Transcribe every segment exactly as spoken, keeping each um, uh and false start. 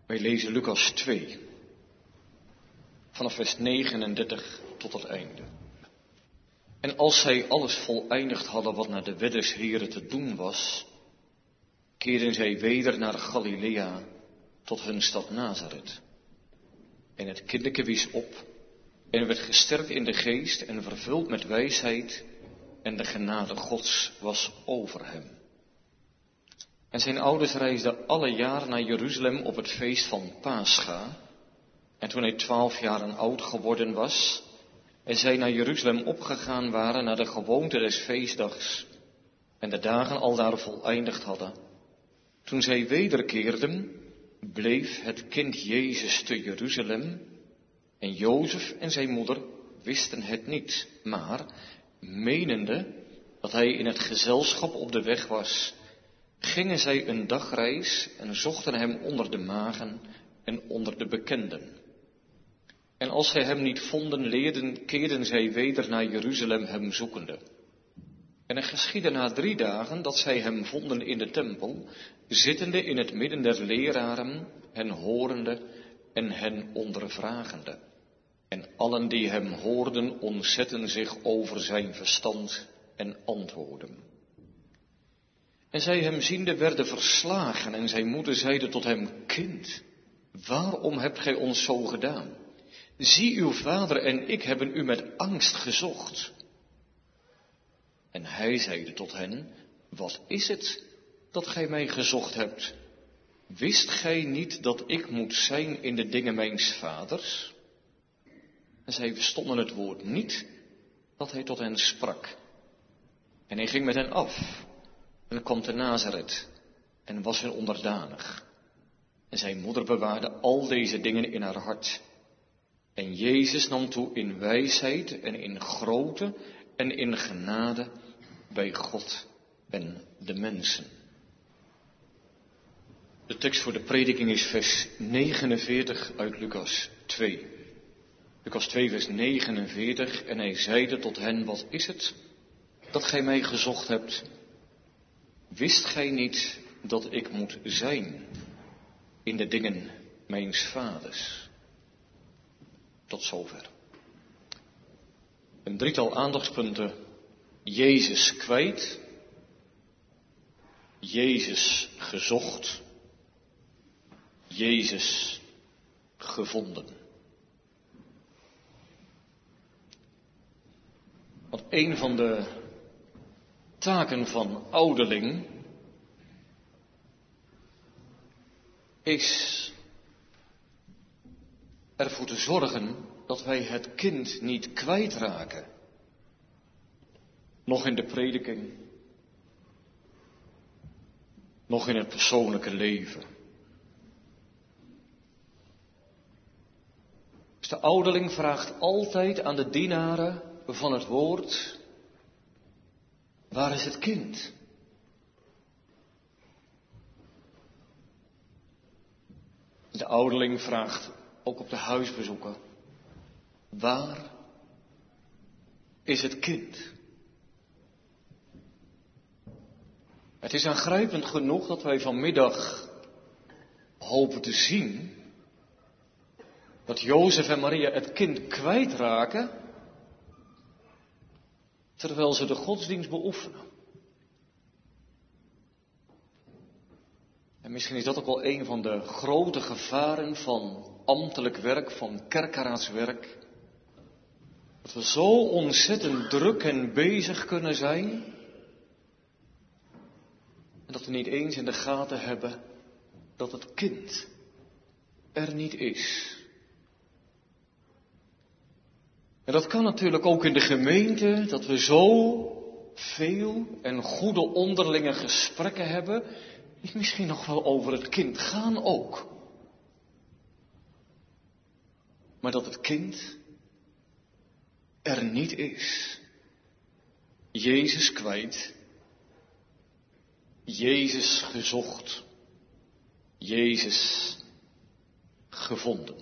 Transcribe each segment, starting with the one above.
Wij lezen Lucas twee, vanaf vers negenendertig tot het einde. En als zij alles voleindigd hadden wat naar de wet des Heren te doen was, keerden zij weder naar Galilea tot hun stad Nazareth. En het kindeke wies op en werd gesterkt in de geest en vervuld met wijsheid, en de genade Gods was over hem. En zijn ouders reisden alle jaar naar Jeruzalem op het feest van Pascha. En toen hij twaalf jaren oud geworden was, en zij naar Jeruzalem opgegaan waren naar de gewoonte des feestdags, en de dagen aldaar voleindigd hadden, toen zij wederkeerden, bleef het kind Jezus te Jeruzalem, en Jozef en zijn moeder wisten het niet, maar, menende dat hij in het gezelschap op de weg was, gingen zij een dagreis en zochten hem onder de magen en onder de bekenden. En als zij hem niet vonden, leerden, keerden zij weder naar Jeruzalem hem zoekende. En er geschiedde na drie dagen dat zij hem vonden in de tempel, zittende in het midden der leraren, hen horende en hen ondervragende. En allen die hem hoorden ontzetten zich over zijn verstand en antwoorden. En zij hem ziende werden verslagen en zijn moeder zeide tot hem: Kind, waarom hebt gij ons zo gedaan? Zie, uw vader en ik hebben u met angst gezocht. En hij zeide tot hen: Wat is het dat gij mij gezocht hebt? Wist gij niet dat ik moet zijn in de dingen mijns vaders? En zij verstonden het woord niet dat hij tot hen sprak. En hij ging met hen af en kwam te Nazareth en was hen onderdanig. En zijn moeder bewaarde al deze dingen in haar hart. En Jezus nam toe in wijsheid en in grootte en in genade bij God en de mensen. De tekst voor de prediking is vers negenenveertig uit Lucas twee. Lucas twee vers negenenveertig. En hij zeide tot hen: Wat is het dat gij mij gezocht hebt? Wist gij niet dat ik moet zijn in de dingen mijns vaders? Tot zover. Een drietal aandachtspunten. Jezus kwijt. Jezus gezocht. Jezus gevonden. Want een van de taken van ouderling is ervoor te zorgen dat wij het kind niet kwijtraken. Nog in de prediking, nog in het persoonlijke leven. Dus de ouderling vraagt altijd aan de dienaren van het woord: waar is het kind? De ouderling vraagt ook op de huisbezoeken: waar is het kind? Het is aangrijpend genoeg dat wij vanmiddag hopen te zien dat Jozef en Maria het kind kwijtraken, terwijl ze de godsdienst beoefenen. En misschien is dat ook wel een van de grote gevaren van ambtelijk werk, van kerkeraadswerk. Dat we zo ontzettend druk en bezig kunnen zijn, en dat we niet eens in de gaten hebben dat het kind er niet is. En dat kan natuurlijk ook in de gemeente, dat we zo veel en goede onderlinge gesprekken hebben, die misschien nog wel over het kind gaan ook. Maar dat het kind er niet is. Jezus kwijt. Jezus gezocht. Jezus gevonden.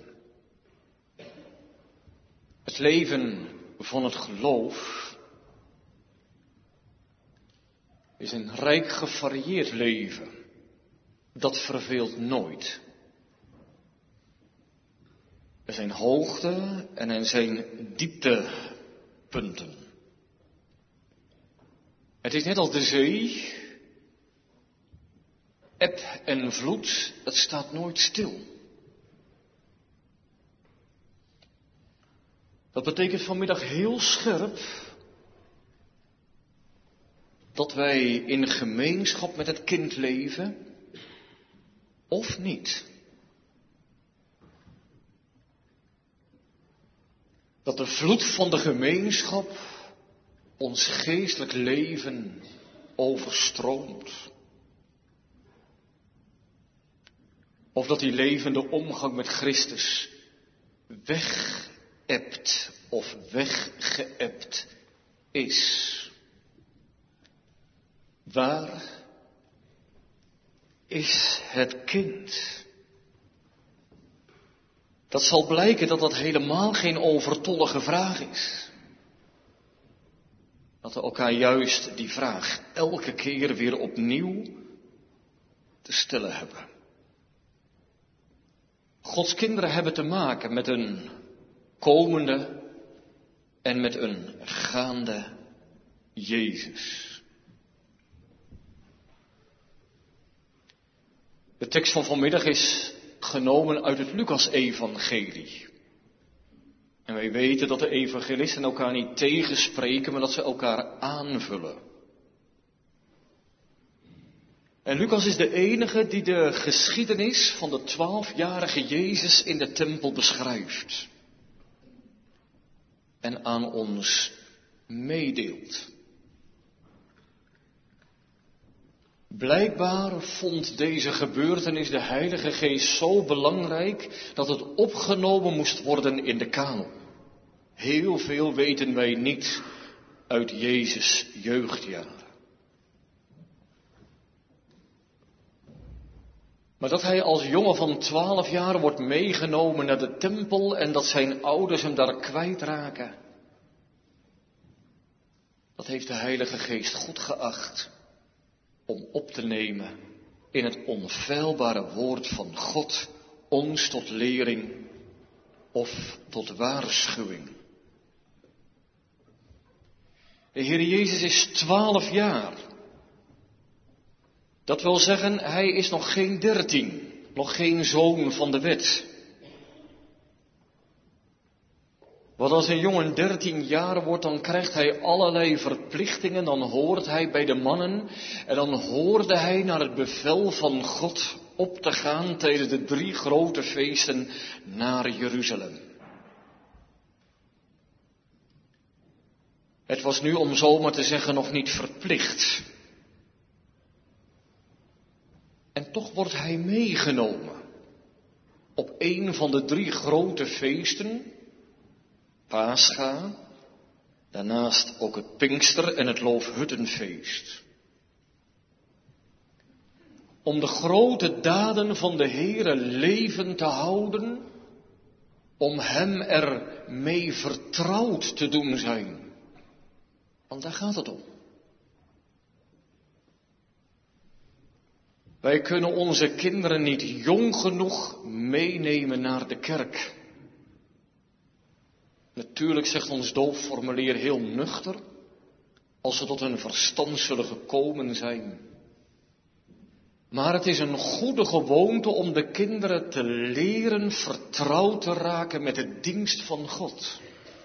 Het leven van het geloof is een rijk gevarieerd leven. Dat verveelt nooit. Er zijn hoogte en er zijn dieptepunten. Het is net als de zee. Eb en vloed, het staat nooit stil. Dat betekent vanmiddag heel scherp dat wij in gemeenschap met het kind leven, of niet. Dat de vloed van de gemeenschap ons geestelijk leven overstroomt. Of dat die levende omgang met Christus wegebt of weggeëbt is. Waar is het kind? Dat zal blijken dat dat helemaal geen overtollige vraag is. Dat we elkaar juist die vraag elke keer weer opnieuw te stellen hebben. Gods kinderen hebben te maken met een komende en met een gaande Jezus. De tekst van vanmiddag is genomen uit het Lucas-evangelie. En wij weten dat de evangelisten elkaar niet tegenspreken, maar dat ze elkaar aanvullen. En Lucas is de enige die de geschiedenis van de twaalfjarige Jezus in de tempel beschrijft. En aan ons meedeelt. Blijkbaar vond deze gebeurtenis de Heilige Geest zo belangrijk dat het opgenomen moest worden in de kanon. Heel veel weten wij niet uit Jezus' jeugdjaren. Maar dat hij als jongen van twaalf jaar wordt meegenomen naar de tempel en dat zijn ouders hem daar kwijtraken. Dat heeft de Heilige Geest goed geacht om op te nemen in het onfeilbare woord van God, ons tot lering of tot waarschuwing. De Heer Jezus is twaalf jaar. Dat wil zeggen, hij is nog geen dertien, nog geen zoon van de wet. Want als een jongen dertien jaar wordt, dan krijgt hij allerlei verplichtingen, dan hoort hij bij de mannen en dan hoorde hij naar het bevel van God op te gaan tijdens de drie grote feesten naar Jeruzalem. Het was nu, om zomaar te zeggen, nog niet verplicht. En toch wordt hij meegenomen op een van de drie grote feesten, Pascha, daarnaast ook het Pinkster en het Loofhuttenfeest. Om de grote daden van de Heere levend te houden, om hem er mee vertrouwd te doen zijn. Want daar gaat het om. Wij kunnen onze kinderen niet jong genoeg meenemen naar de kerk. Natuurlijk zegt ons doopformulier heel nuchter, als ze tot hun verstand zullen gekomen zijn. Maar het is een goede gewoonte om de kinderen te leren vertrouwd te raken met de dienst van God.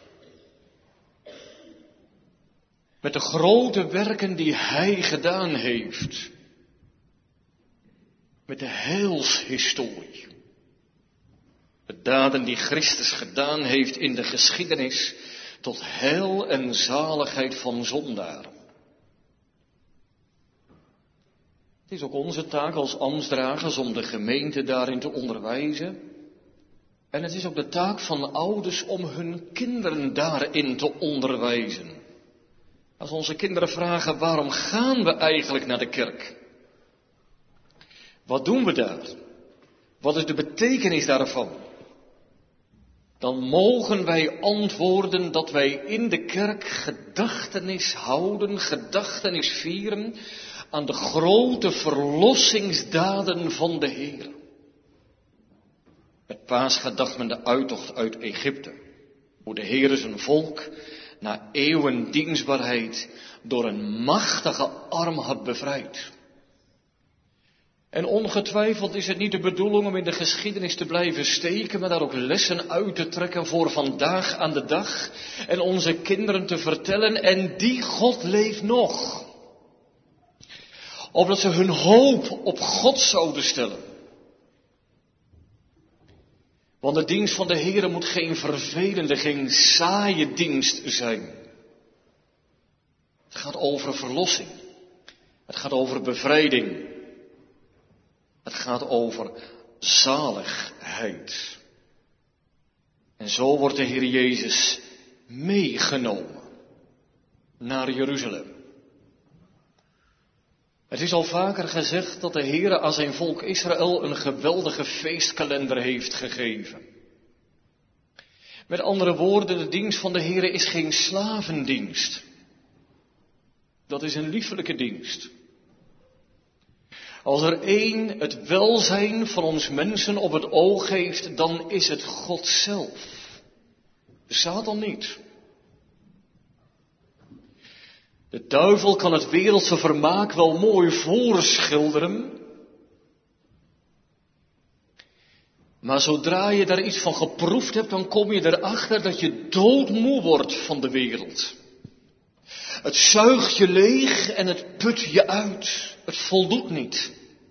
Met de grote werken die Hij gedaan heeft. Met de heilshistorie. De daden die Christus gedaan heeft in de geschiedenis tot heil en zaligheid van zondaren. Het is ook onze taak als ambtsdragers om de gemeente daarin te onderwijzen. En het is ook de taak van ouders om hun kinderen daarin te onderwijzen. Als onze kinderen vragen, waarom gaan we eigenlijk naar de kerk? Wat doen we daar? Wat is de betekenis daarvan? Dan mogen wij antwoorden dat wij in de kerk gedachtenis houden, gedachtenis vieren aan de grote verlossingsdaden van de Heer. Het Pascha dacht men de uittocht uit Egypte. Hoe de Heere zijn volk na eeuwen dienstbaarheid door een machtige arm had bevrijd. En ongetwijfeld is het niet de bedoeling om in de geschiedenis te blijven steken, maar daar ook lessen uit te trekken voor vandaag aan de dag. En onze kinderen te vertellen, en die God leeft nog. Opdat ze hun hoop op God zouden stellen. Want de dienst van de Heere moet geen vervelende, geen saaie dienst zijn. Het gaat over verlossing. Het gaat over bevrijding. Het gaat over zaligheid. En zo wordt de Heer Jezus meegenomen naar Jeruzalem. Het is al vaker gezegd dat de Heer aan zijn volk Israël een geweldige feestkalender heeft gegeven. Met andere woorden, de dienst van de Heer is geen slavendienst. Dat is een liefelijke dienst. Als er één het welzijn van ons mensen op het oog heeft, dan is het God zelf. Satan niet. De duivel kan het wereldse vermaak wel mooi voorschilderen. Maar zodra je daar iets van geproefd hebt, dan kom je erachter dat je doodmoe wordt van de wereld. Het zuigt je leeg en het put je uit. Het voldoet niet.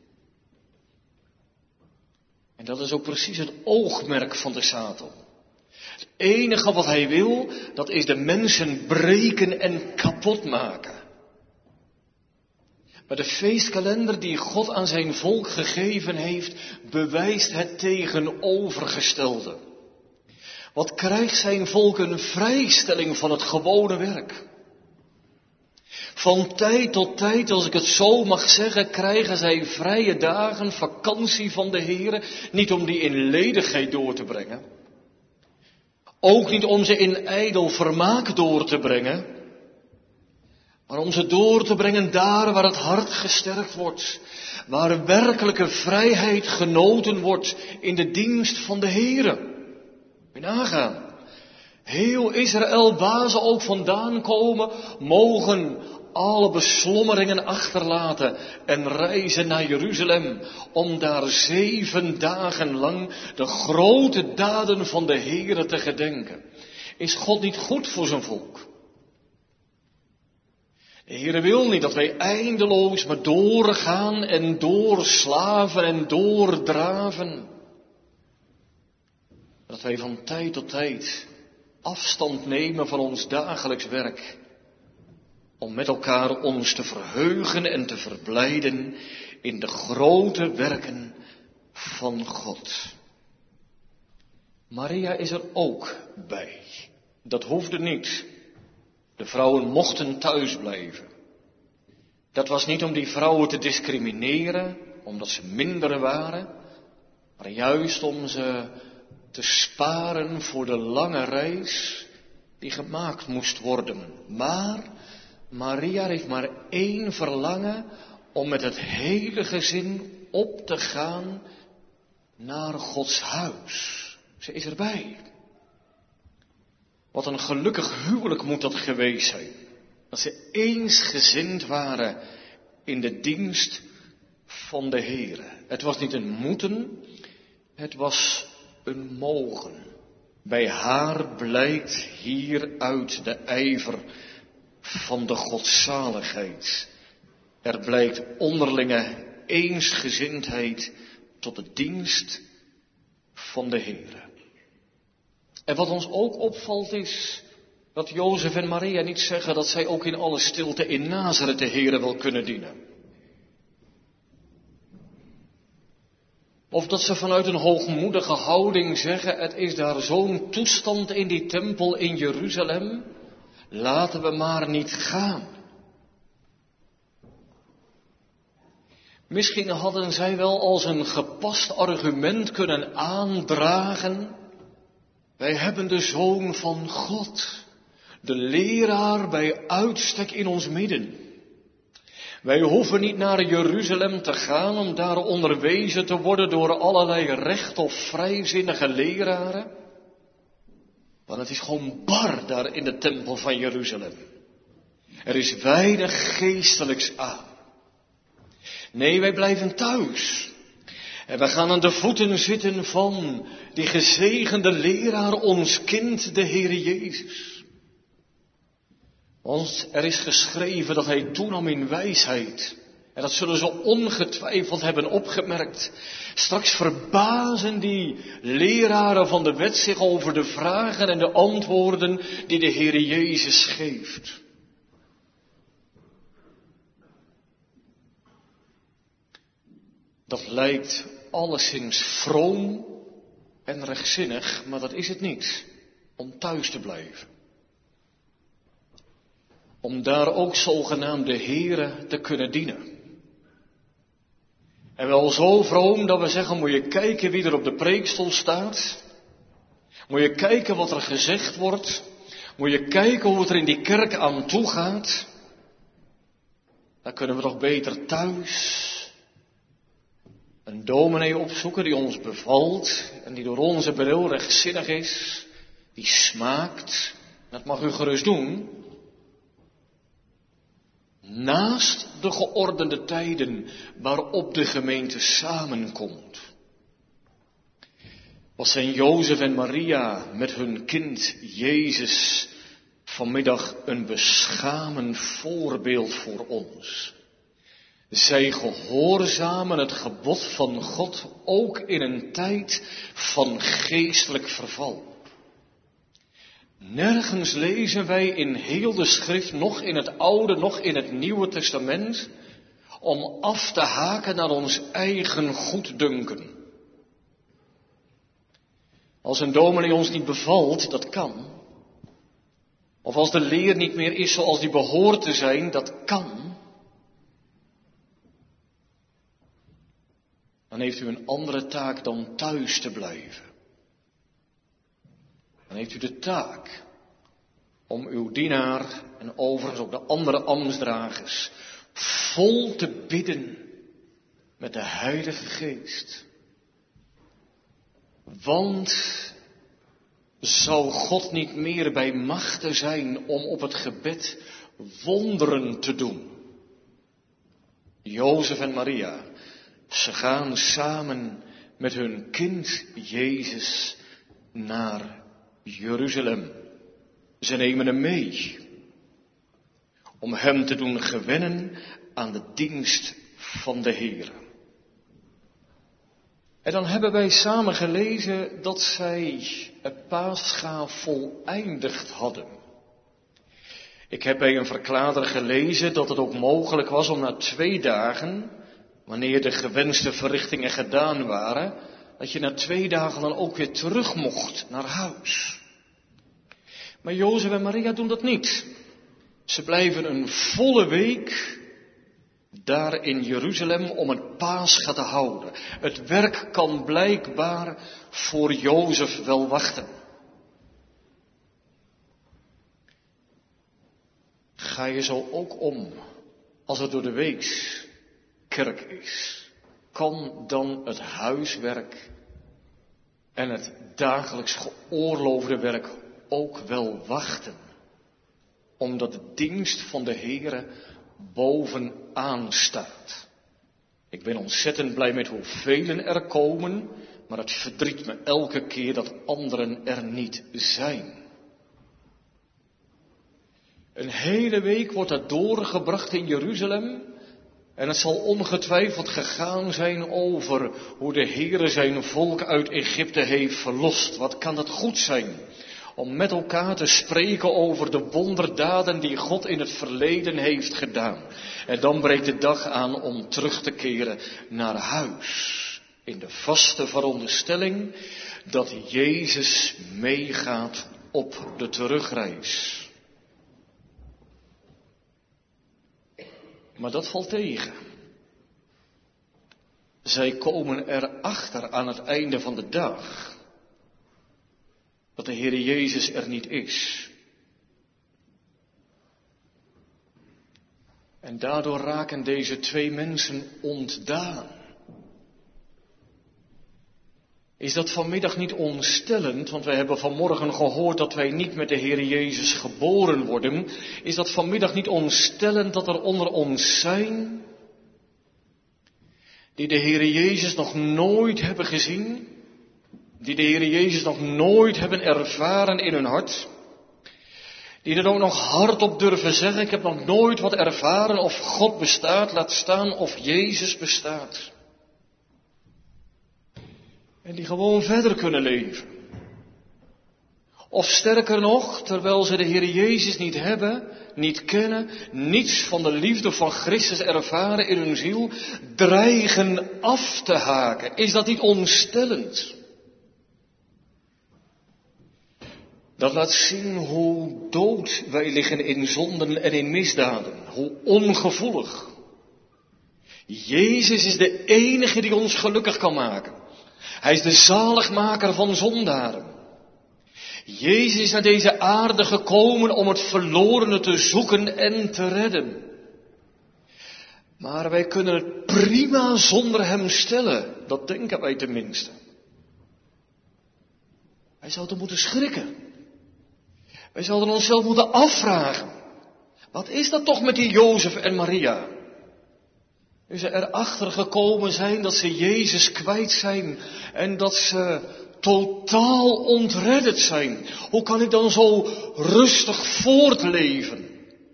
En dat is ook precies het oogmerk van de Satan. Het enige wat hij wil, dat is de mensen breken en kapot maken. Maar de feestkalender die God aan zijn volk gegeven heeft, bewijst het tegenovergestelde. Wat krijgt zijn volk een vrijstelling van het gewone werk? Van tijd tot tijd, als ik het zo mag zeggen, krijgen zij vrije dagen, vakantie van de Heere, niet om die in ledigheid door te brengen. Ook niet om ze in ijdel vermaak door te brengen, maar om ze door te brengen daar waar het hart gesterkt wordt, waar werkelijke vrijheid genoten wordt in de dienst van de Heere. Moet je nagaan. Heel Israël, waar ze ook vandaan komen, mogen alle beslommeringen achterlaten en reizen naar Jeruzalem om daar zeven dagen lang de grote daden van de Heere te gedenken. Is God niet goed voor zijn volk? De Heere wil niet dat wij eindeloos maar doorgaan en doorslaven en doordraven. Dat wij van tijd tot tijd afstand nemen van ons dagelijks werk. Om met elkaar ons te verheugen en te verblijden in de grote werken van God. Maria is er ook bij. Dat hoefde niet. De vrouwen mochten thuis blijven. Dat was niet om die vrouwen te discrimineren, omdat ze minder waren, maar juist om ze te sparen voor de lange reis die gemaakt moest worden. Maar Maria heeft maar één verlangen, om met het hele gezin op te gaan naar Gods huis. Ze is erbij. Wat een gelukkig huwelijk moet dat geweest zijn. Dat ze eensgezind waren in de dienst van de Heere. Het was niet een moeten, het was een mogen. Bij haar blijkt hieruit de ijver van de godzaligheid. Er blijkt onderlinge eensgezindheid tot de dienst van de Heere. En wat ons ook opvalt is dat Jozef en Maria niet zeggen dat zij ook in alle stilte in Nazareth de Heere wel kunnen dienen. Of dat ze vanuit een hoogmoedige houding zeggen, het is daar zo'n toestand in die tempel in Jeruzalem, laten we maar niet gaan. Misschien hadden zij wel als een gepast argument kunnen aandragen, wij hebben de Zoon van God, de leraar bij uitstek in ons midden. Wij hoeven niet naar Jeruzalem te gaan om daar onderwezen te worden door allerlei recht of vrijzinnige leraren. Want het is gewoon bar daar in de tempel van Jeruzalem. Er is weinig geestelijks aan. Nee, wij blijven thuis. En we gaan aan de voeten zitten van die gezegende leraar, ons kind, de Heere Jezus. Want er is geschreven dat hij toenam in wijsheid. En dat zullen ze ongetwijfeld hebben opgemerkt. Straks verbazen die leraren van de wet zich over de vragen en de antwoorden die de Heere Jezus geeft. Dat lijkt alleszins vroom en rechtzinnig, maar dat is het niet. Om thuis te blijven. Om daar ook zogenaamd de Heere te kunnen dienen. En wel zo vroom dat we zeggen, moet je kijken wie er op de preekstoel staat. Moet je kijken wat er gezegd wordt. Moet je kijken hoe het er in die kerk aan toe gaat. Dan kunnen we toch beter thuis een dominee opzoeken die ons bevalt en die door onze bril rechtzinnig is, die smaakt. Dat mag u gerust doen. Naast de geordende tijden waarop de gemeente samenkomt. Wat zijn Jozef en Maria met hun kind Jezus vanmiddag een beschamend voorbeeld voor ons. Zij gehoorzamen het gebod van God ook in een tijd van geestelijk verval. Nergens lezen wij in heel de schrift, nog in het Oude, nog in het Nieuwe Testament, om af te haken naar ons eigen goeddunken. Als een dominee ons niet bevalt, dat kan. Of als de leer niet meer is zoals die behoort te zijn, dat kan. Dan heeft u een andere taak dan thuis te blijven. Dan heeft u de taak om uw dienaar en overigens ook de andere ambtsdragers vol te bidden met de Heilige Geest. Want zou God niet meer bij machte zijn om op het gebed wonderen te doen? Jozef en Maria, ze gaan samen met hun kind Jezus naar Jeruzalem. Ze nemen hem mee om hem te doen gewennen aan de dienst van de Heer. En dan hebben wij samen gelezen dat zij het Pascha voleindigd hadden. Ik heb bij een verklaarder gelezen dat het ook mogelijk was om na twee dagen, wanneer de gewenste verrichtingen gedaan waren, dat je na twee dagen dan ook weer terug mocht naar huis. Maar Jozef en Maria doen dat niet. Ze blijven een volle week daar in Jeruzalem om het Pascha te houden. Het werk kan blijkbaar voor Jozef wel wachten. Ga je zo ook om als het door de week kerk is? Kan dan het huiswerk en het dagelijks geoorloofde werk ook wel wachten? Omdat de dienst van de Heere bovenaan staat. Ik ben ontzettend blij met hoeveel er komen, maar het verdriet me elke keer dat anderen er niet zijn. Een hele week wordt dat doorgebracht in Jeruzalem. En het zal ongetwijfeld gegaan zijn over hoe de Heere zijn volk uit Egypte heeft verlost. Wat kan dat goed zijn? Om met elkaar te spreken over de wonderdaden die God in het verleden heeft gedaan. En dan breekt de dag aan om terug te keren naar huis. In de vaste veronderstelling dat Jezus meegaat op de terugreis. Maar dat valt tegen. Zij komen erachter aan het einde van de dag dat de Heere Jezus er niet is. En daardoor raken deze twee mensen ontdaan. Is dat vanmiddag niet ontstellend, want wij hebben vanmorgen gehoord dat wij niet met de Heer Jezus geboren worden. Is dat vanmiddag niet ontstellend dat er onder ons zijn die de Heer Jezus nog nooit hebben gezien, die de Heer Jezus nog nooit hebben ervaren in hun hart, die er ook nog hardop durven zeggen, ik heb nog nooit wat ervaren of God bestaat, laat staan of Jezus bestaat. En die gewoon verder kunnen leven. Of sterker nog, terwijl ze de Heer Jezus niet hebben, niet kennen, niets van de liefde van Christus ervaren in hun ziel, dreigen af te haken. Is dat niet ontstellend? Dat laat zien hoe dood wij liggen in zonden en in misdaden. Hoe ongevoelig. Jezus is de enige die ons gelukkig kan maken. Hij is de zaligmaker van zondaren. Jezus is naar deze aarde gekomen om het verlorene te zoeken en te redden. Maar wij kunnen het prima zonder hem stellen. Dat denken wij tenminste. Wij zouden moeten schrikken. Wij zouden onszelf moeten afvragen. Wat is dat toch met die Jozef en Maria? Nu ze erachter gekomen zijn dat ze Jezus kwijt zijn en dat ze totaal ontredderd zijn. Hoe kan ik dan zo rustig voortleven?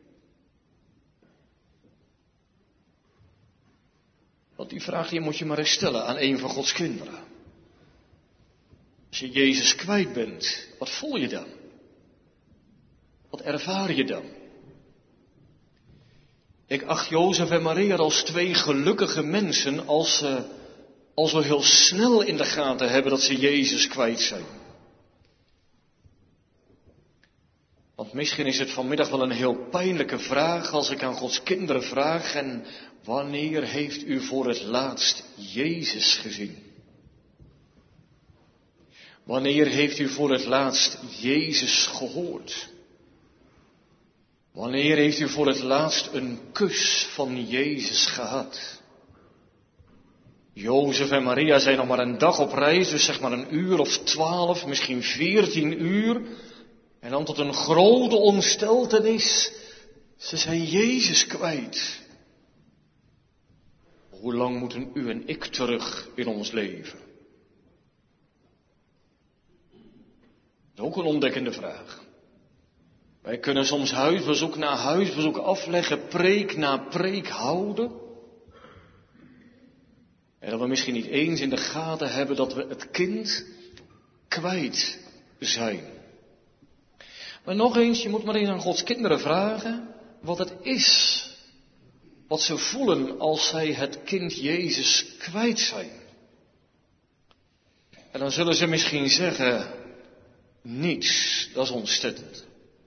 Want die vraag die moet je maar eens stellen aan een van Gods kinderen. Als je Jezus kwijt bent, wat voel je dan? Wat ervaar je dan? Ik acht Jozef en Maria als twee gelukkige mensen als ze al zo heel snel in de gaten hebben dat ze Jezus kwijt zijn. Want misschien is het vanmiddag wel een heel pijnlijke vraag als ik aan Gods kinderen vraag: en wanneer heeft u voor het laatst Jezus gezien? Wanneer heeft u voor het laatst Jezus gehoord? Wanneer heeft u voor het laatst een kus van Jezus gehad? Jozef en Maria zijn nog maar een dag op reis, dus zeg maar een uur of twaalf, misschien veertien uur. En dan tot een grote ontsteltenis, ze zijn Jezus kwijt. Hoe lang moeten u en ik terug in ons leven? Dat is ook een ontdekkende vraag. Wij kunnen soms huisbezoek na huisbezoek afleggen, preek na preek houden. En dat we misschien niet eens in de gaten hebben dat we het kind kwijt zijn. Maar nog eens, je moet maar eens aan Gods kinderen vragen wat het is. Wat ze voelen als zij het kind Jezus kwijt zijn. En dan zullen ze misschien zeggen, niets, dat is ontzettend.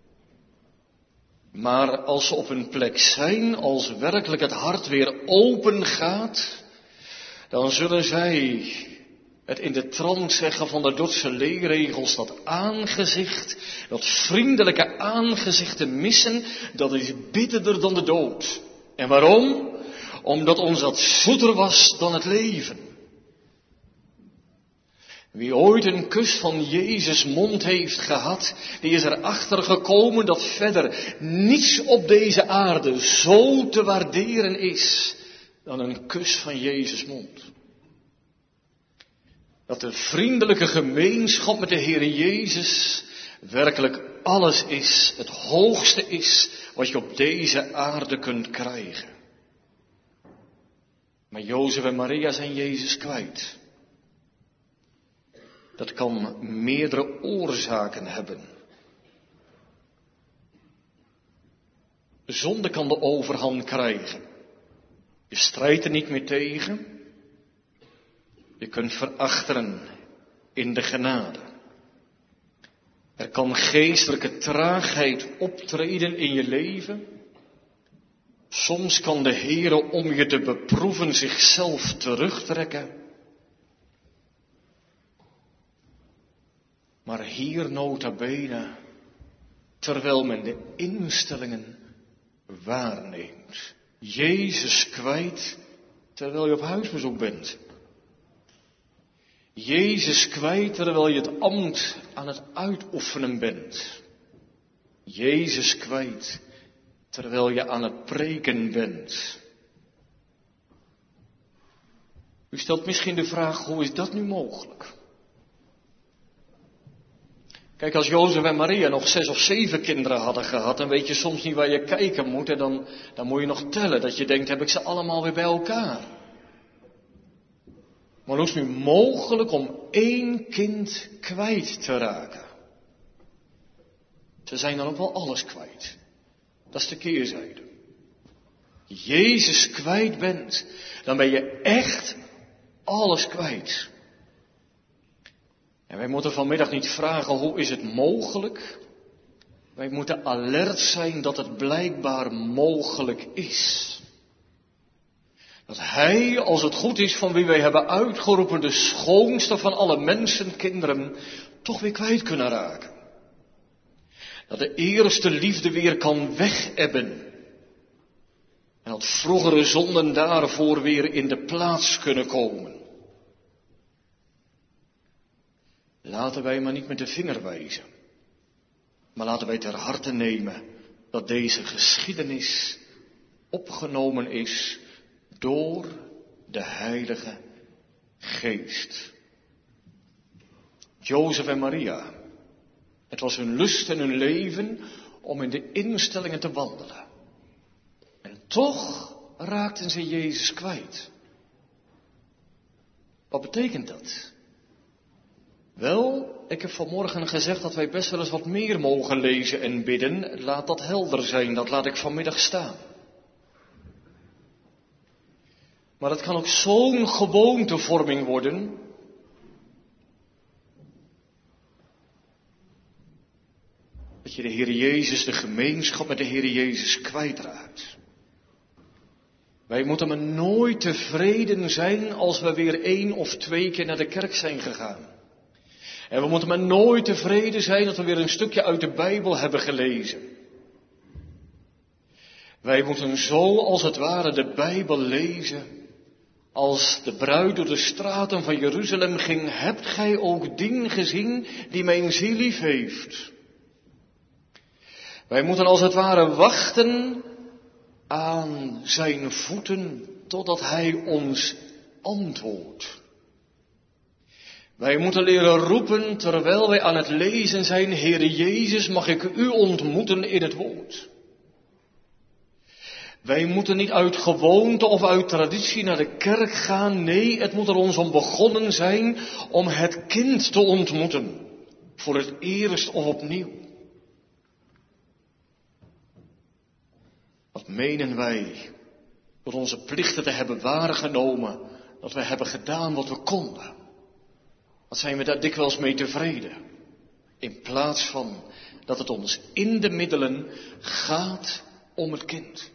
Maar als ze op een plek zijn, als werkelijk het hart weer open gaat, dan zullen zij het in de trant zeggen van de Dordtse leerregels, dat aangezicht, dat vriendelijke aangezicht te missen, dat is bitterder dan de dood. En waarom? Omdat ons dat zoeter was dan het leven. Wie ooit een kus van Jezus mond heeft gehad, die is erachter gekomen dat verder niets op deze aarde zo te waarderen is dan een kus van Jezus mond. Dat de vriendelijke gemeenschap met de Heer Jezus werkelijk alles is, het hoogste is wat je op deze aarde kunt krijgen. Maar Jozef en Maria zijn Jezus kwijt. Dat kan meerdere oorzaken hebben. Zonde kan de overhand krijgen. Je strijdt er niet meer tegen. Je kunt verachteren in de genade. Er kan geestelijke traagheid optreden in je leven. Soms kan de Heere om je te beproeven zichzelf terugtrekken. Maar hier nota bene, terwijl men de instellingen waarneemt. Jezus kwijt terwijl je op huisbezoek bent. Jezus kwijt terwijl je het ambt aan het uitoefenen bent. Jezus kwijt terwijl je aan het preken bent. U stelt misschien de vraag, hoe is dat nu mogelijk? Kijk, als Jozef en Maria nog zes of zeven kinderen hadden gehad, dan weet je soms niet waar je kijken moet en dan, dan moet je nog tellen, dat je denkt, heb ik ze allemaal weer bij elkaar? Maar hoe is het nu mogelijk om één kind kwijt te raken? Ze zijn dan ook wel alles kwijt. Dat is de keerzijde. Jezus kwijt bent, dan ben je echt alles kwijt. En wij moeten vanmiddag niet vragen, hoe is het mogelijk? Wij moeten alert zijn dat het blijkbaar mogelijk is. Dat Hij, als het goed is, van wie wij hebben uitgeroepen, de schoonste van alle mensenkinderen, toch weer kwijt kunnen raken. Dat de eerste liefde weer kan wegebben. En dat vroegere zonden daarvoor weer in de plaats kunnen komen. Laten wij maar niet met de vinger wijzen. Maar laten wij ter harte nemen dat deze geschiedenis opgenomen is door de Heilige Geest. Jozef en Maria. Het was hun lust en hun leven om in de instellingen te wandelen. En toch raakten ze Jezus kwijt. Wat betekent dat? Wel, ik heb vanmorgen gezegd dat wij best wel eens wat meer mogen lezen en bidden. Laat dat helder zijn, dat laat ik vanmiddag staan. Maar het kan ook zo'n gewoontevorming worden. Dat je de Heer Jezus, de gemeenschap met de Heer Jezus kwijtraakt. Wij moeten maar nooit tevreden zijn als we weer één of twee keer naar de kerk zijn gegaan. En we moeten maar nooit tevreden zijn dat we weer een stukje uit de Bijbel hebben gelezen. Wij moeten zo als het ware de Bijbel lezen. Als de bruid door de straten van Jeruzalem ging, hebt gij ook dien gezien die mijn ziel lief heeft. Wij moeten als het ware wachten aan zijn voeten totdat hij ons antwoordt. Wij moeten leren roepen terwijl wij aan het lezen zijn, Heere Jezus, mag ik u ontmoeten in het woord. Wij moeten niet uit gewoonte of uit traditie naar de kerk gaan. Nee, het moet er ons om begonnen zijn om het kind te ontmoeten. Voor het eerst of opnieuw. Wat menen wij door onze plichten te hebben waargenomen, dat wij hebben gedaan wat we konden. Wat zijn we daar dikwijls mee tevreden? In plaats van dat het ons in de middelen gaat om het kind.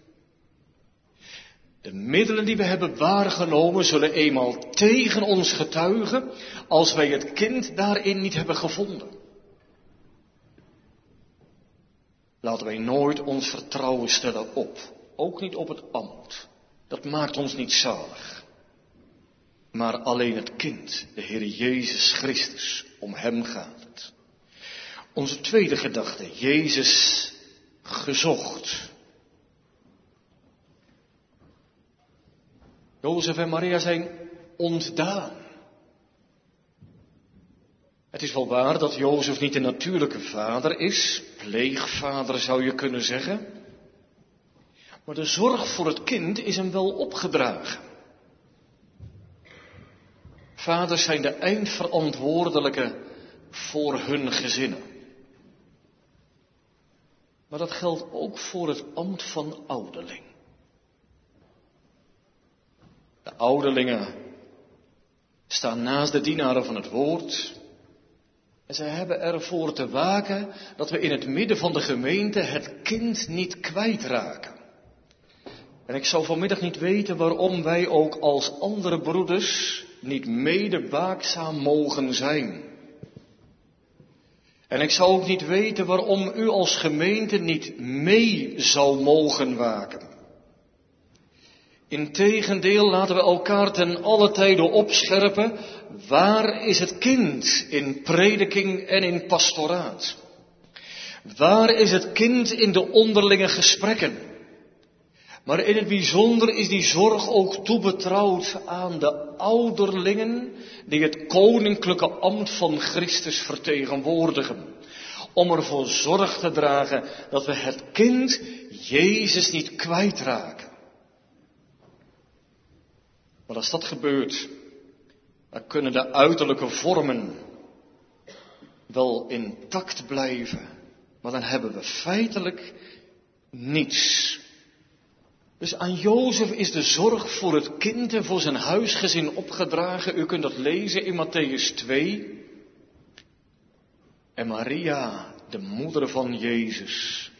De middelen die we hebben waargenomen zullen eenmaal tegen ons getuigen als wij het kind daarin niet hebben gevonden. Laten wij nooit ons vertrouwen stellen op, ook niet op het ambt. Dat maakt ons niet zalig. Maar alleen het kind, de Heer Jezus Christus, om hem gaat het. Onze tweede gedachte, Jezus gezocht. Jozef en Maria zijn ontdaan. Het is wel waar dat Jozef niet een natuurlijke vader is, pleegvader zou je kunnen zeggen. Maar de zorg voor het kind is hem wel opgedragen. Vaders zijn de eindverantwoordelijke voor hun gezinnen. Maar dat geldt ook voor het ambt van ouderling. De ouderlingen staan naast de dienaren van het woord. En zij hebben ervoor te waken dat we in het midden van de gemeente het kind niet kwijtraken. En ik zou vanmiddag niet weten waarom wij ook als andere broeders niet mede waakzaam mogen zijn. En ik zou ook niet weten waarom u als gemeente niet mee zou mogen waken. Integendeel laten we elkaar ten alle tijde opscherpen, waar is het kind in prediking en in pastoraat? Waar is het kind in de onderlinge gesprekken? Maar in het bijzonder is die zorg ook toebetrouwd aan de ouderlingen die het koninklijke ambt van Christus vertegenwoordigen. Om ervoor zorg te dragen dat we het kind Jezus niet kwijtraken. Maar als dat gebeurt, dan kunnen de uiterlijke vormen wel intact blijven. Maar dan hebben we feitelijk niets. Dus aan Jozef is de zorg voor het kind en voor zijn huisgezin opgedragen. U kunt dat lezen in Mattheüs twee. En Maria, de moeder van Jezus.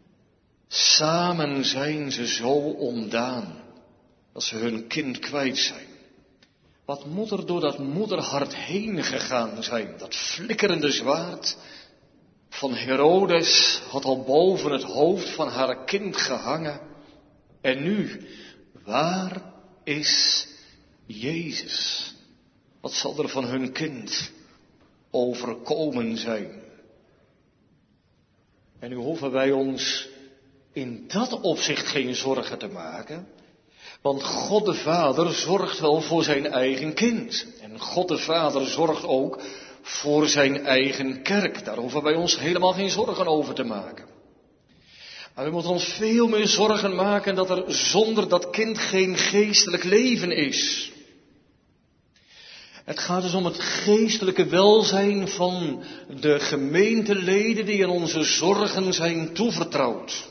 Samen zijn ze zo ondaan dat ze hun kind kwijt zijn. Wat moet er door dat moederhart heen gegaan zijn? Dat flikkerende zwaard van Herodes had al boven het hoofd van haar kind gehangen. En nu, waar is Jezus? Wat zal er van hun kind overkomen zijn? En nu hoeven wij ons in dat opzicht geen zorgen te maken. Want God de Vader zorgt wel voor zijn eigen kind. En God de Vader zorgt ook voor zijn eigen kerk. Daar hoeven wij ons helemaal geen zorgen over te maken. Maar we moeten ons veel meer zorgen maken dat er zonder dat kind geen geestelijk leven is. Het gaat dus om het geestelijke welzijn van de gemeenteleden die aan onze zorgen zijn toevertrouwd.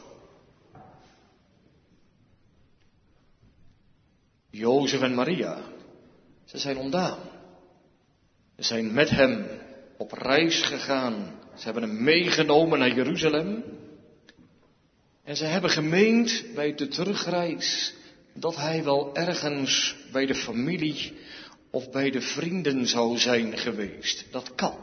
Jozef en Maria, ze zijn ontdaan. Ze zijn met hem op reis gegaan. Ze hebben hem meegenomen naar Jeruzalem. En ze hebben gemeend bij de terugreis dat hij wel ergens bij de familie of bij de vrienden zou zijn geweest. Dat kan.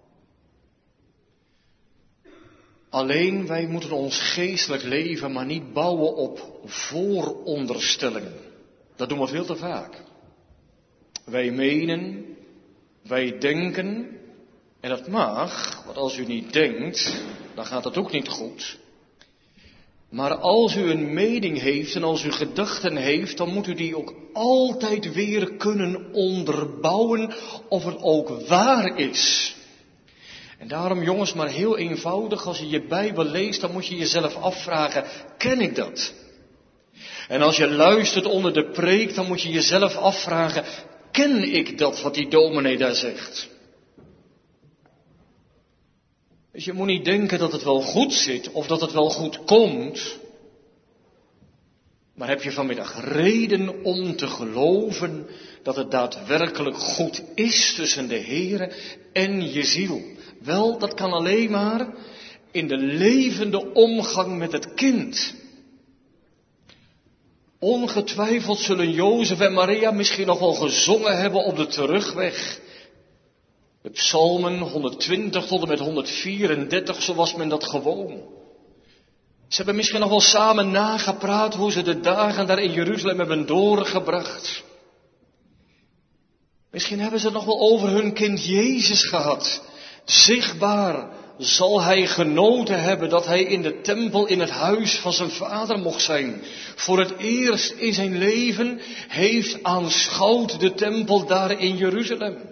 Alleen wij moeten ons geestelijk leven maar niet bouwen op vooronderstellingen. Dat doen we veel te vaak. Wij menen, wij denken, en dat mag, want als u niet denkt, dan gaat het ook niet goed. Maar als u een mening heeft en als u gedachten heeft, dan moet u die ook altijd weer kunnen onderbouwen of het ook waar is. En daarom, jongens, maar heel eenvoudig, als je je Bijbel leest, dan moet je jezelf afvragen, ken ik dat? En als je luistert onder de preek, dan moet je jezelf afvragen, ken ik dat wat die dominee daar zegt? Dus je moet niet denken dat het wel goed zit of dat het wel goed komt. Maar heb je vanmiddag reden om te geloven dat het daadwerkelijk goed is tussen de Heere en je ziel? Wel, dat kan alleen maar in de levende omgang met het kind. Ongetwijfeld zullen Jozef en Maria misschien nog wel gezongen hebben op de terugweg. De psalmen honderdtwintig tot en met honderdvierendertig, zo was men dat gewoon. Ze hebben misschien nog wel samen nagepraat hoe ze de dagen daar in Jeruzalem hebben doorgebracht. Misschien hebben ze het nog wel over hun kind Jezus gehad. Zichtbaar zal hij genoten hebben dat hij in de tempel in het huis van zijn vader mocht zijn. Voor het eerst in zijn leven heeft aanschouwd de tempel daar in Jeruzalem.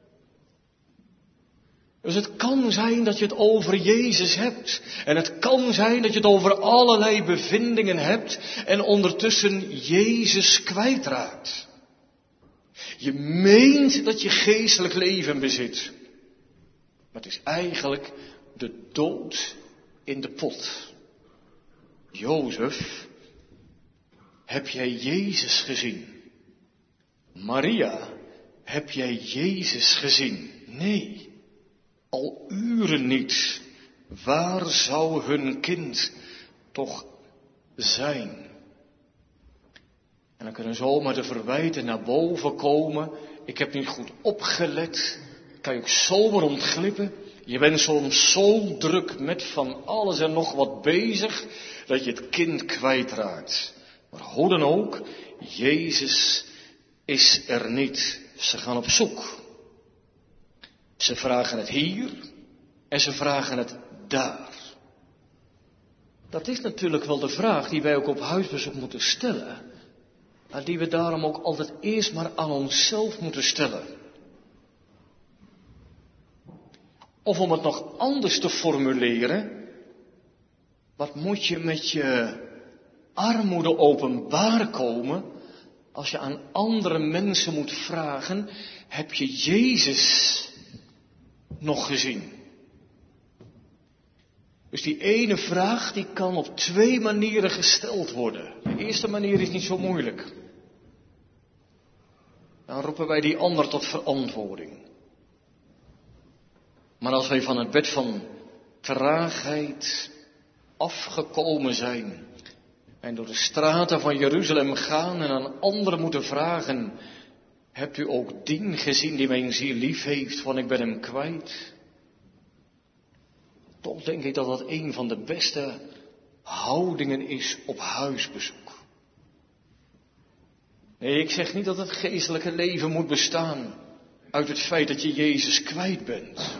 Dus het kan zijn dat je het over Jezus hebt. En het kan zijn dat je het over allerlei bevindingen hebt en ondertussen Jezus kwijtraakt. Je meent dat je geestelijk leven bezit. Maar het is eigenlijk de dood in de pot. Jozef, heb jij Jezus gezien? Maria, heb jij Jezus gezien? Nee. Al uren niet, waar zou hun kind toch zijn? En dan kunnen zomaar de verwijten naar boven komen. Ik heb niet goed opgelet. Kan je ook zomaar ontglippen. Je bent soms zo druk met van alles en nog wat bezig, dat je het kind kwijtraakt. Maar hoe dan ook, Jezus is er niet. Ze gaan op zoek. Ze vragen het hier en ze vragen het daar. Dat is natuurlijk wel de vraag die wij ook op huisbezoek moeten stellen. Maar die we daarom ook altijd eerst maar aan onszelf moeten stellen. Of om het nog anders te formuleren. Wat moet je met je armoede openbaar komen als je aan andere mensen moet vragen, heb je Jezus nog gezien? Dus die ene vraag die kan op twee manieren gesteld worden. De eerste manier is niet zo moeilijk. Dan roepen wij die ander tot verantwoording. Maar als wij van het bed van traagheid afgekomen zijn en door de straten van Jeruzalem gaan en aan anderen moeten vragen, hebt u ook dien gezien die mijn ziel lief heeft, want ik ben hem kwijt? Toch denk ik dat dat een van de beste houdingen is op huisbezoek. Nee, ik zeg niet dat het geestelijke leven moet bestaan uit het feit dat je Jezus kwijt bent.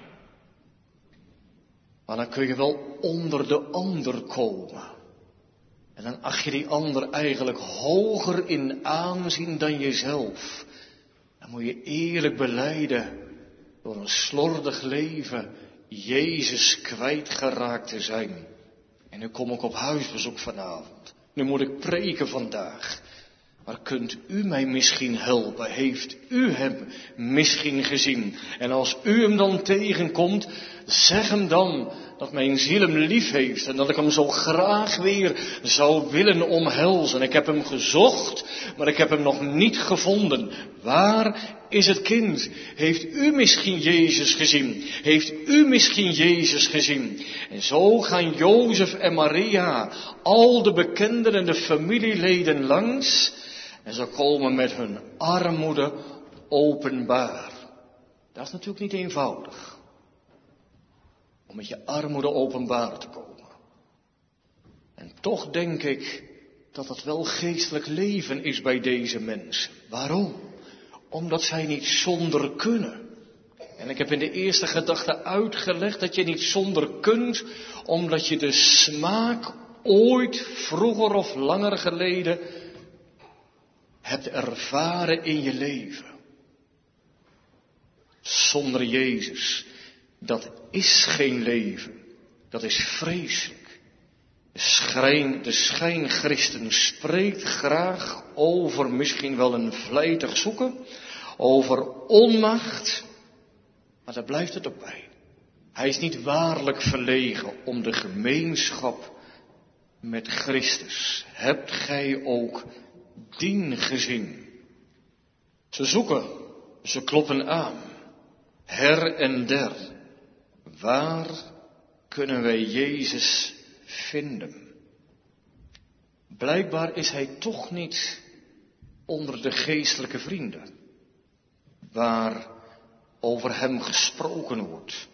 Maar dan kun je wel onder de ander komen. En dan acht je die ander eigenlijk hoger in aanzien dan jezelf. Dan moet je eerlijk belijden door een slordig leven Jezus kwijtgeraakt te zijn. En nu kom ik op huisbezoek vanavond. Nu moet ik preken vandaag. Maar kunt u mij misschien helpen? Heeft u hem misschien gezien? En als u hem dan tegenkomt, zeg hem dan dat mijn ziel hem lief heeft en dat ik hem zo graag weer zou willen omhelzen. Ik heb hem gezocht, maar ik heb hem nog niet gevonden. Waar is het kind? Heeft u misschien Jezus gezien? Heeft u misschien Jezus gezien? En zo gaan Jozef en Maria, al de bekenden en de familieleden langs. En ze komen met hun armoede openbaar. Dat is natuurlijk niet eenvoudig. Om met je armoede openbaar te komen. En toch denk ik dat dat wel geestelijk leven is bij deze mensen. Waarom? Omdat zij niet zonder kunnen. En ik heb in de eerste gedachte uitgelegd dat je niet zonder kunt, omdat je de smaak ooit, vroeger of langer geleden, hebt ervaren in je leven. Zonder Jezus, dat is geen leven. Dat is vreselijk. De schijn, de schijnchristen spreekt graag over misschien wel een vlijtig zoeken, over onmacht, maar daar blijft het ook bij. Hij is niet waarlijk verlegen om de gemeenschap met Christus. Hebt gij ook dien gezien? Ze zoeken, ze kloppen aan, her en der. Waar kunnen wij Jezus vinden? Blijkbaar is hij toch niet onder de geestelijke vrienden, waar over hem gesproken wordt.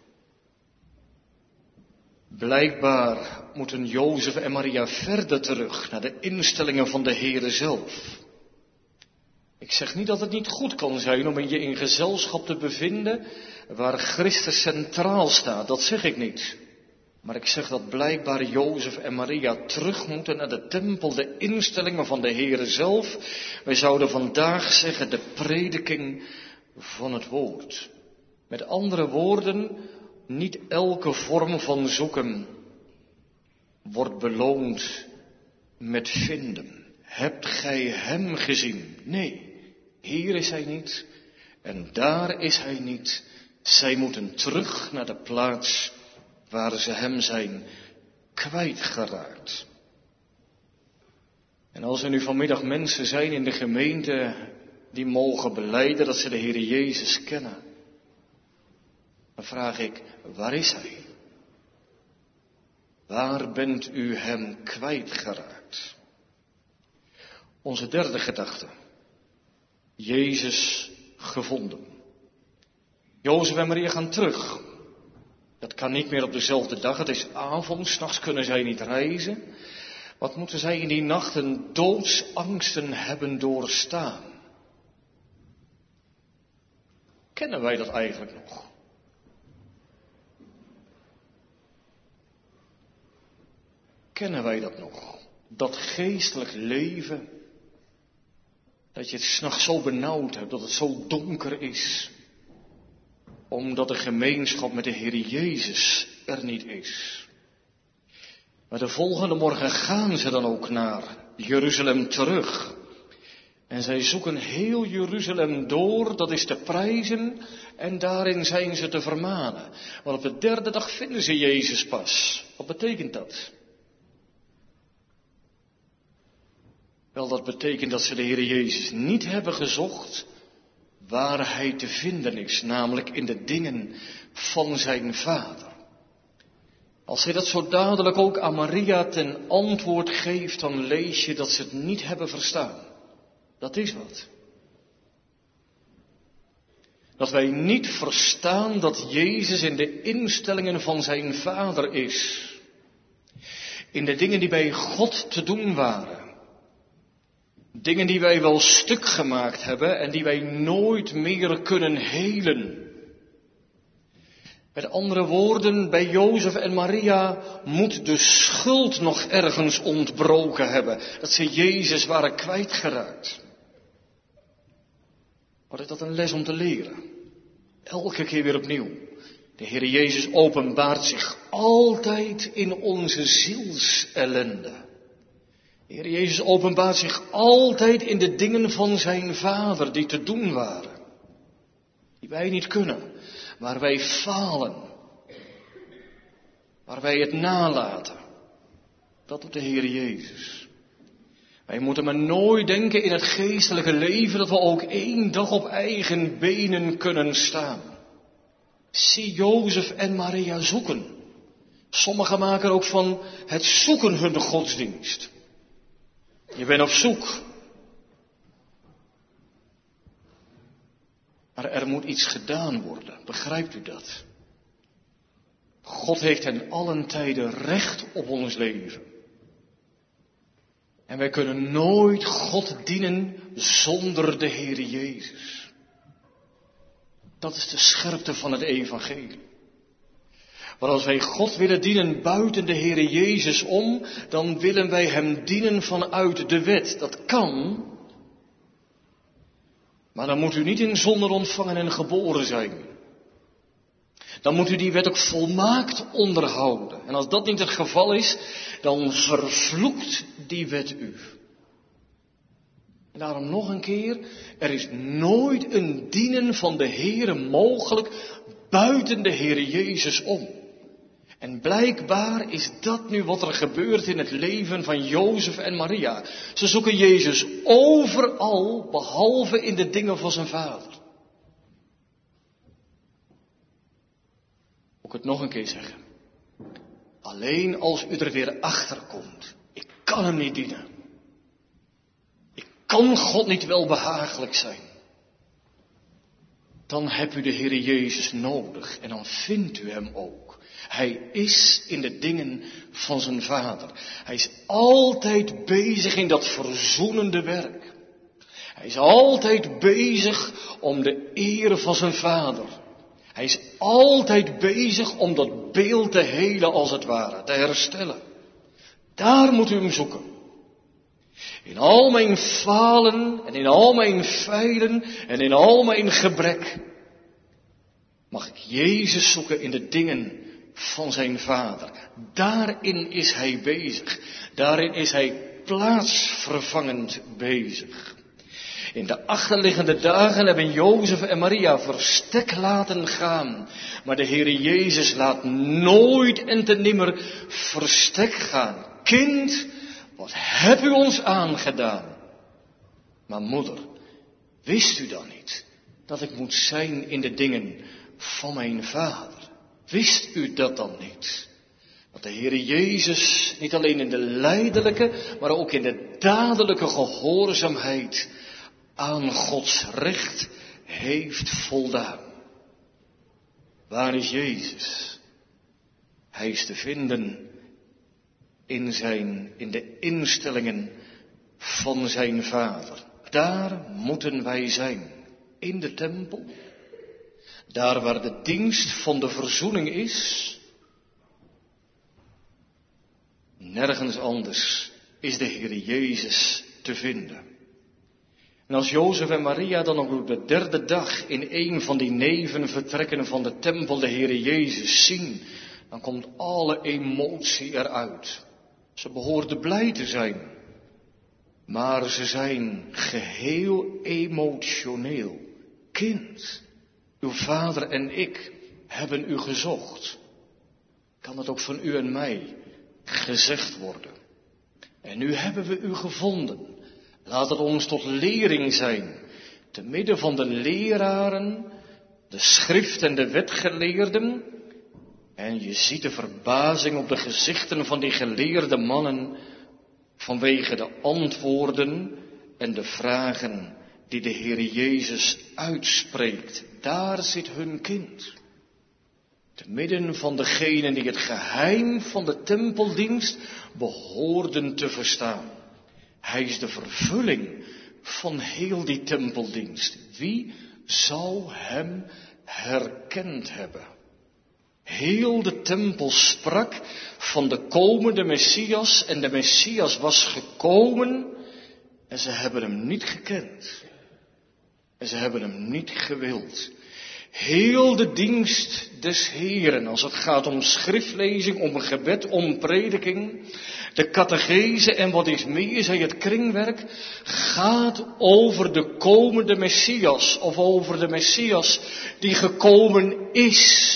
Blijkbaar moeten Jozef en Maria verder terug naar de instellingen van de Heere zelf. Ik zeg niet dat het niet goed kan zijn om je in gezelschap te bevinden waar Christus centraal staat, dat zeg ik niet. Maar ik zeg dat blijkbaar Jozef en Maria terug moeten naar de tempel, de instellingen van de Heere zelf. Wij zouden vandaag zeggen de prediking van het woord. Met andere woorden, niet elke vorm van zoeken wordt beloond met vinden. Hebt gij hem gezien? Nee, hier is hij niet en daar is hij niet. Zij moeten terug naar de plaats waar ze hem zijn kwijtgeraakt. En als er nu vanmiddag mensen zijn in de gemeente die mogen belijden dat ze de Heer Jezus kennen, dan vraag ik, waar is hij? Waar bent u hem kwijtgeraakt? Onze derde gedachte. Jezus gevonden. Jozef en Maria gaan terug. Dat kan niet meer op dezelfde dag. Het is avond, 's nachts kunnen zij niet reizen. Wat moeten zij in die nachten doodsangsten hebben doorstaan? Kennen wij dat eigenlijk nog? Kennen wij dat nog? Dat geestelijk leven, dat je het 's nachts zo benauwd hebt, dat het zo donker is, omdat de gemeenschap met de Heer Jezus er niet is. Maar de volgende morgen gaan ze dan ook naar Jeruzalem terug. En zij zoeken heel Jeruzalem door, dat is te prijzen, en daarin zijn ze te vermanen. Want op de derde dag vinden ze Jezus pas. Wat betekent dat? Wel, dat betekent dat ze de Heer Jezus niet hebben gezocht waar hij te vinden is, namelijk in de dingen van zijn Vader. Als hij dat zo dadelijk ook aan Maria ten antwoord geeft, dan lees je dat ze het niet hebben verstaan. Dat is wat. Dat wij niet verstaan dat Jezus in de instellingen van zijn Vader is. In de dingen die bij God te doen waren. Dingen die wij wel stuk gemaakt hebben en die wij nooit meer kunnen helen. Met andere woorden, bij Jozef en Maria moet de schuld nog ergens ontbroken hebben. Dat ze Jezus waren kwijtgeraakt. Wat is dat een les om te leren? Elke keer weer opnieuw. De Heer Jezus openbaart zich altijd in onze zielsellende. De Heer Jezus openbaart zich altijd in de dingen van zijn Vader die te doen waren. Die wij niet kunnen. Waar wij falen. Waar wij het nalaten. Dat doet de Heer Jezus. Wij moeten maar nooit denken in het geestelijke leven dat we ook één dag op eigen benen kunnen staan. Zie Jozef en Maria zoeken. Sommigen maken ook van het zoeken hun godsdienst. Je bent op zoek. Maar er moet iets gedaan worden. Begrijpt u dat? God heeft in allen tijden recht op ons leven. En wij kunnen nooit God dienen zonder de Heer Jezus. Dat is de scherpte van het evangelie. Maar als wij God willen dienen buiten de Heer Jezus om, dan willen wij Hem dienen vanuit de wet. Dat kan. Maar dan moet u niet in zonde ontvangen en geboren zijn. Dan moet u die wet ook volmaakt onderhouden. En als dat niet het geval is, dan vervloekt die wet u. En daarom nog een keer, er is nooit een dienen van de Heere mogelijk buiten de Heere Jezus om. En blijkbaar is dat nu wat er gebeurt in het leven van Jozef en Maria. Ze zoeken Jezus overal, behalve in de dingen van zijn Vader. Moet ik het nog een keer zeggen. Alleen als u er weer achter komt. Ik kan hem niet dienen. Ik kan God niet welbehagelijk zijn. Dan hebt u de Heer Jezus nodig en dan vindt u hem ook. Hij is in de dingen van zijn Vader. Hij is altijd bezig in dat verzoenende werk. Hij is altijd bezig om de eer van zijn Vader. Hij is altijd bezig om dat beeld te helen als het ware, te herstellen. Daar moet u hem zoeken. In al mijn falen en in al mijn feilen en in al mijn gebrek mag ik Jezus zoeken in de dingen van zijn Vader. Daarin is hij bezig. Daarin is hij plaatsvervangend bezig. In de achterliggende dagen hebben Jozef en Maria verstek laten gaan. Maar de Heere Jezus laat nooit en te nimmer verstek gaan. Kind, wat heb u ons aangedaan? Maar moeder, wist u dan niet dat ik moet zijn in de dingen van mijn Vader? Wist u dat dan niet? Dat de Heere Jezus niet alleen in de lijdelijke, maar ook in de dadelijke gehoorzaamheid aan Gods recht heeft voldaan. Waar is Jezus? Hij is te vinden in zijn, in de instellingen van zijn Vader. Daar moeten wij zijn. In de tempel. Daar waar de dienst van de verzoening is. Nergens anders is de Heer Jezus te vinden. En als Jozef en Maria dan ook op de derde dag in een van die nevenvertrekken van de tempel de Heer Jezus zien, dan komt alle emotie eruit. Ze behoorden blij te zijn, maar ze zijn geheel emotioneel. Kind, uw vader en ik hebben u gezocht. Kan dat ook van u en mij gezegd worden? En nu hebben we u gevonden. Laat het ons tot lering zijn, te midden van de leraren, de schrift en de wetgeleerden. En je ziet de verbazing op de gezichten van die geleerde mannen vanwege de antwoorden en de vragen die de Heer Jezus uitspreekt. Daar zit hun kind. Te midden van degenen die het geheim van de tempeldienst behoorden te verstaan. Hij is de vervulling van heel die tempeldienst. Wie zou hem herkend hebben? Heel de tempel sprak van de komende Messias en de Messias was gekomen en ze hebben hem niet gekend. En ze hebben hem niet gewild. Heel de dienst des Heeren, als het gaat om schriftlezing, om gebed, om prediking, de catechese en wat is meer, zij het kringwerk, gaat over de komende Messias, of over de Messias die gekomen is.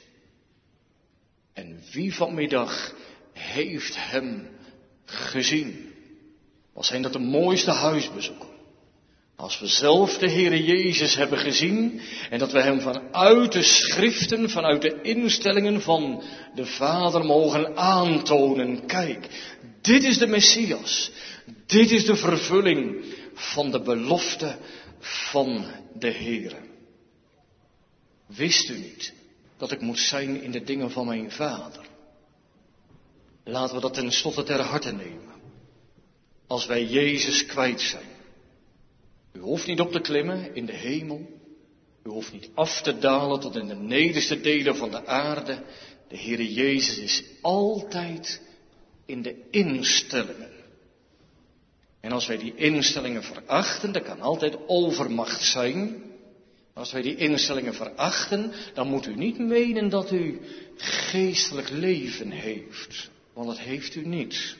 En wie vanmiddag heeft hem gezien? Wat zijn dat de mooiste huisbezoeken? Als we zelf de Heere Jezus hebben gezien en dat we hem vanuit de schriften, vanuit de instellingen van de Vader mogen aantonen. Kijk, dit is de Messias. Dit is de vervulling van de belofte van de Heere. Wist u niet dat ik moet zijn in de dingen van mijn Vader? Laten we dat ten slotte ter harte nemen. Als wij Jezus kwijt zijn. U hoeft niet op te klimmen in de hemel. U hoeft niet af te dalen tot in de nederste delen van de aarde. De Heere Jezus is altijd in de instellingen. En als wij die instellingen verachten, dat kan altijd overmacht zijn. Als wij die instellingen verachten, dan moet u niet menen dat u geestelijk leven heeft. Want dat heeft u niet.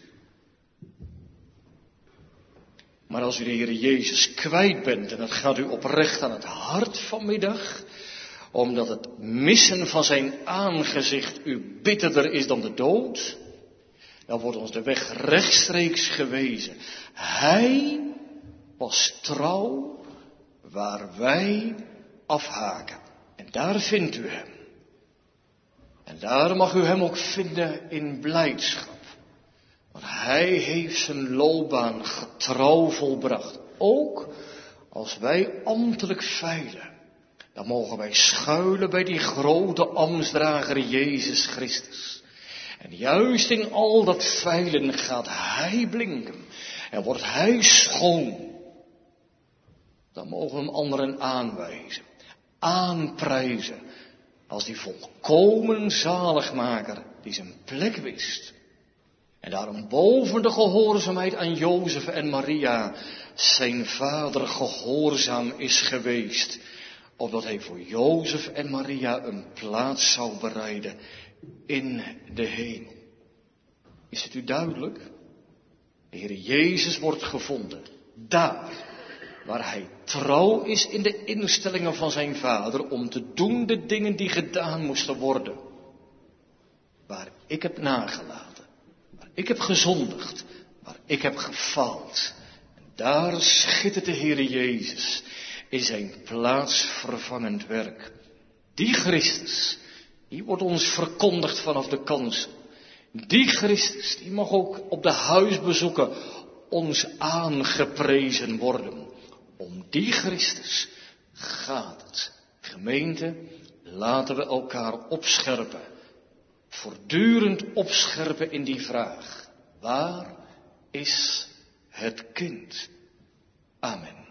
Maar als u de Heer Jezus kwijt bent en het gaat u oprecht aan het hart vanmiddag, omdat het missen van zijn aangezicht u bitterder is dan de dood, dan wordt ons de weg rechtstreeks gewezen. Hij was trouw waar wij afhaken. En daar vindt u hem. En daar mag u hem ook vinden in blijdschap. Want hij heeft zijn loopbaan getrouw volbracht. Ook als wij ambtelijk feilen, dan mogen wij schuilen bij die grote ambtsdrager Jezus Christus. En juist in al dat feilen gaat hij blinken en wordt hij schoon. Dan mogen we hem anderen aanwijzen, aanprijzen als die volkomen zaligmaker die zijn plek wist. En daarom boven de gehoorzaamheid aan Jozef en Maria zijn vader gehoorzaam is geweest. Opdat hij voor Jozef en Maria een plaats zou bereiden in de hemel. Is het u duidelijk? De Heer Jezus wordt gevonden daar waar hij trouw is in de instellingen van zijn vader om te doen de dingen die gedaan moesten worden. Waar ik heb nagelaten. Ik heb gezondigd, maar ik heb gefaald. En daar schittert de Heere Jezus in zijn plaatsvervangend werk. Die Christus, die wordt ons verkondigd vanaf de kansel. Die Christus, die mag ook op de huisbezoeken ons aangeprezen worden. Om die Christus gaat het. Gemeente, laten we elkaar opscherpen. Voortdurend opscherpen in die vraag. waar is het kind? Amen.